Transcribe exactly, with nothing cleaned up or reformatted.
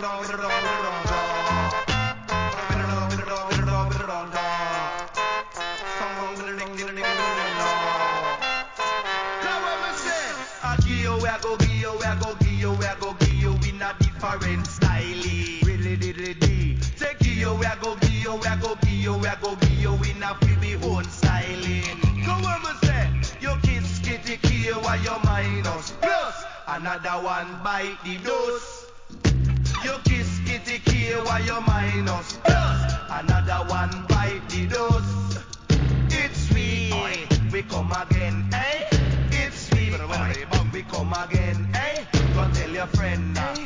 I give you, I go give you, I go give you, I go give you in a different style. Really, really, really. Take you, I go give you, I go give you, I go give you in a pretty own styling. Go on, me say, you kiss kitty kill while you minus plus. Another one bite the dose. You kiss kitty kill while you minus plus. Another one bite the dose. It's sweet, we come again, eh? It's sweet, we come again, eh? Go tell your friend now.